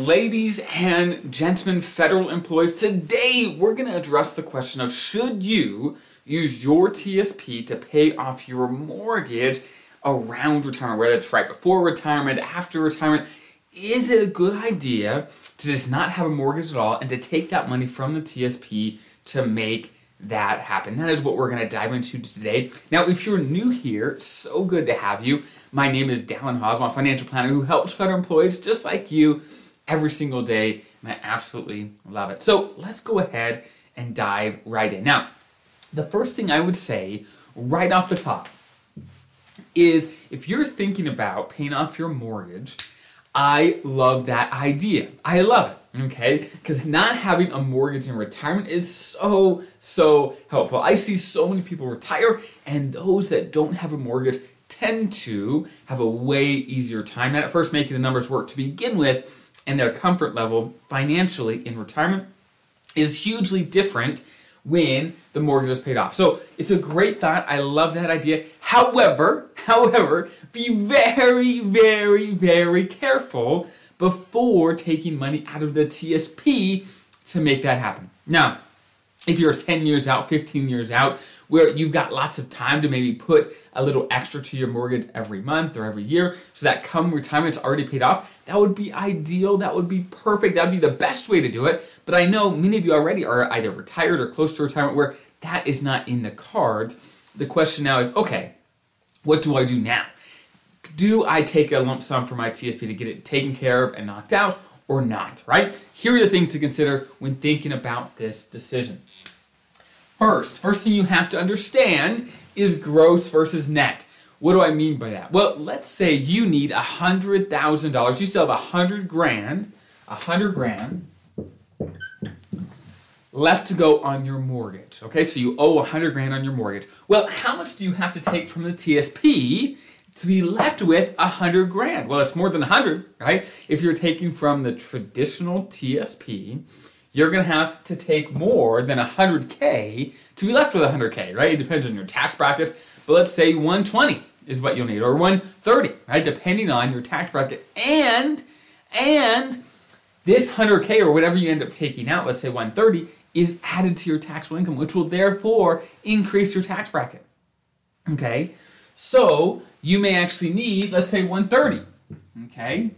Ladies and gentlemen, federal employees, today we're going to address the question of should you use your TSP to pay off your mortgage around retirement, whether it's right before retirement, after retirement. Is it a good idea to just not have a mortgage at all and to take that money from the TSP to make that happen? That is what we're going to dive into today. Now, if you're new here, so good to have you. My name is Dallin Haas, I'm a financial planner who helps federal employees just like you every single day, and I absolutely love it. So let's go ahead and dive right in. Now, the first thing I would say right off the top is if you're thinking about paying off your mortgage, I love that idea. I love it, okay? Because not having a mortgage in retirement is so helpful. I see so many people retire, and those that don't have a mortgage tend to have a way easier time at first making the numbers work to begin with, and their comfort level financially in retirement is hugely different when the mortgage is paid off. So it's a great thought. I love that idea. However, be very careful before taking money out of the TSP to make that happen. Now, if you're 10 years out, 15 years out, where you've got lots of time to maybe put a little extra to your mortgage every month or every year so that come retirement it's already paid off, that would be ideal. That would be perfect. That would be the best way to do it. But I know many of you already are either retired or close to retirement where that is not in the cards. The question now is, okay, what do I do now? Do I take a lump sum for my TSP to get it taken care of and knocked out or not, right? Here are the things to consider when thinking about this decision. First thing you have to understand is gross versus net. What do I mean by that? Well, let's say you need $100,000. You still have $100 grand left to go on your mortgage. Okay, so you owe $100 grand on your mortgage. Well, how much do you have to take from the TSP to be left with $100 grand? Well, it's more than 100, right? If you're taking from the traditional TSP, you're going to have to take more than $100K to be left with $100K, right? It depends on your tax brackets, but let's say 120 is what you'll need, or 130, right? Depending on your tax bracket. And this $100K or whatever you end up taking out, let's say 130, is added to your taxable income, which will therefore increase your tax bracket. Okay? So you may actually need, let's say 130. Okay?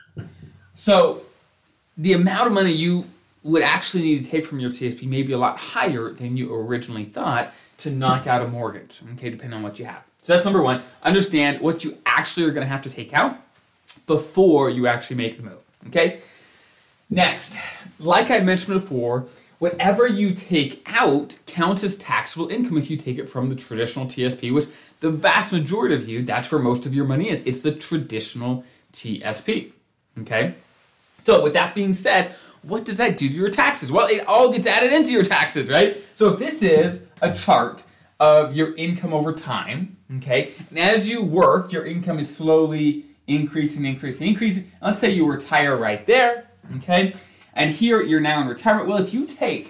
So the amount of money you would actually need to take from your TSP may be a lot higher than you originally thought to knock out a mortgage, okay, depending on what you have. So that's number one. Understand what you actually are going to have to take out before you actually make the move, okay? Next, like I mentioned before, whatever you take out counts as taxable income if you take it from the traditional TSP, which the vast majority of you, that's where most of your money is. It's the traditional TSP, okay? So with that being said, what does that do to your taxes? Well, it all gets added into your taxes, right? So if this is a chart of your income over time, okay, and as you work, your income is slowly increasing. Let's say you retire right there, okay, and here you're now in retirement. Well, if you take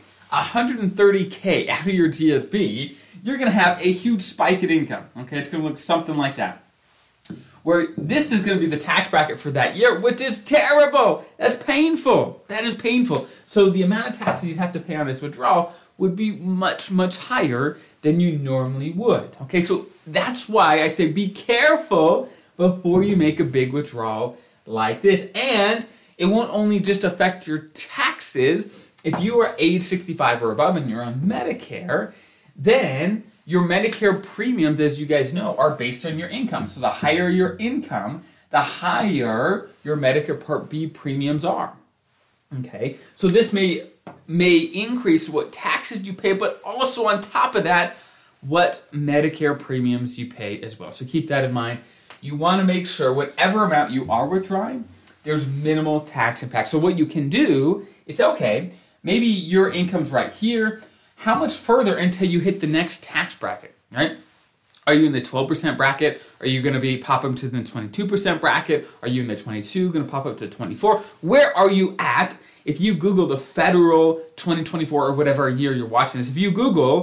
$130K out of your TSP, you're going to have a huge spike in income, okay? It's going to look something like that, where this is going to be the tax bracket for that year, which is terrible. That's painful. That is painful. So the amount of taxes you'd have to pay on this withdrawal would be much higher than you normally would. Okay, so that's why I say be careful before you make a big withdrawal like this. And it won't only just affect your taxes. If you are age 65 or above and you're on Medicare, then your Medicare premiums, as you guys know, are based on your income. So the higher your income, the higher your Medicare Part B premiums are. Okay? So this may increase what taxes you pay, but also on top of that, what Medicare premiums you pay as well. So keep that in mind. You want to make sure whatever amount you are withdrawing, there's minimal tax impact. So what you can do is, okay, maybe your income's right here. How much further until you hit the next tax bracket, right? Are you in the 12% bracket? Are you going to pop up to the 22% bracket? Are you in the 22, going to pop up to 24? Where are you at? If you Google the federal 2024 or whatever year you're watching this, if you Google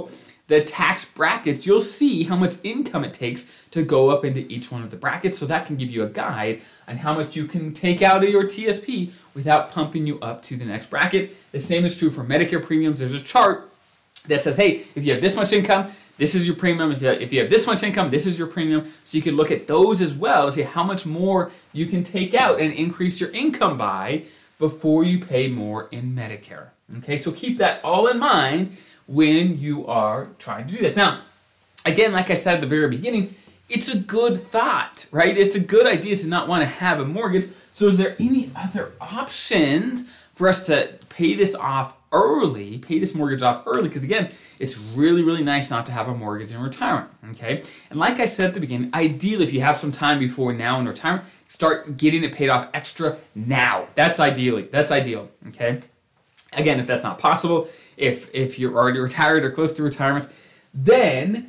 the tax brackets, you'll see how much income it takes to go up into each one of the brackets. So that can give you a guide on how much you can take out of your TSP without pumping you up to the next bracket. The same is true for Medicare premiums. There's a chart that says, hey, if you have this much income, this is your premium. If you have this much income, this is your premium. So you can look at those as well to see how much more you can take out and increase your income by before you pay more in Medicare. Okay, so keep that all in mind when you are trying to do this. Now, again, like I said at the very beginning, it's a good thought, right? It's a good idea to not want to have a mortgage. So is there any other options for us to pay this off early, pay this mortgage off early? Because again, it's really, really nice not to have a mortgage in retirement, okay? And like I said at the beginning, ideally, if you have some time before now in retirement, start getting it paid off extra now. That's ideal, okay? Again, if that's not possible, if you're already retired or close to retirement, then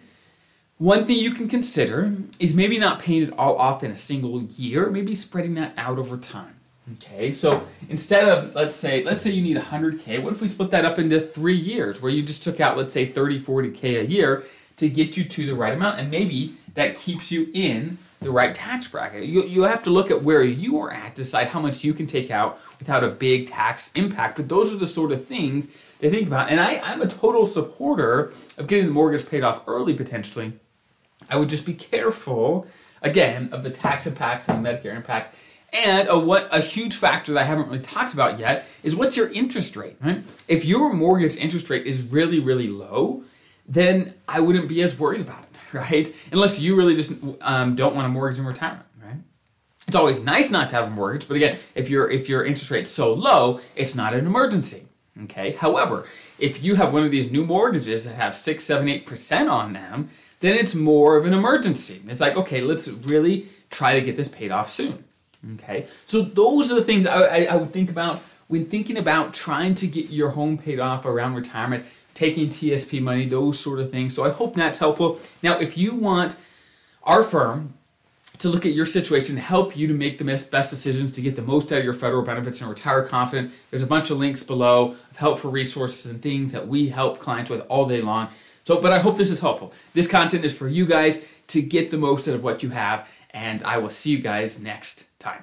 one thing you can consider is maybe not paying it all off in a single year, maybe spreading that out over time. Okay, so instead of, let's say you need $100K, what if we split that up into 3 years where you just took out, let's say, $30, $40K a year to get you to the right amount, and maybe that keeps you in the right tax bracket. You have to look at where you are at, decide how much you can take out without a big tax impact, but those are the sort of things to think about. And I'm a total supporter of getting the mortgage paid off early potentially. I would just be careful, again, of the tax impacts and the Medicare impacts. And a huge factor that I haven't really talked about yet is what's your interest rate, right? If your mortgage interest rate is really, really low, then I wouldn't be as worried about it, right? Unless you really just don't want a mortgage in retirement, right? It's always nice not to have a mortgage, but again, if your interest rate's so low, it's not an emergency, okay? However, if you have one of these new mortgages that have 6, 7, 8% on them, then it's more of an emergency. It's like, okay, let's really try to get this paid off soon. Okay, so those are the things I would think about when thinking about trying to get your home paid off around retirement, taking TSP money, those sort of things. So I hope that's helpful. Now, if you want our firm to look at your situation, help you to make the best decisions to get the most out of your federal benefits and retire confident, there's a bunch of links below of helpful resources and things that we help clients with all day long. So, but I hope this is helpful. This content is for you guys to get the most out of what you have, and I will see you guys next time.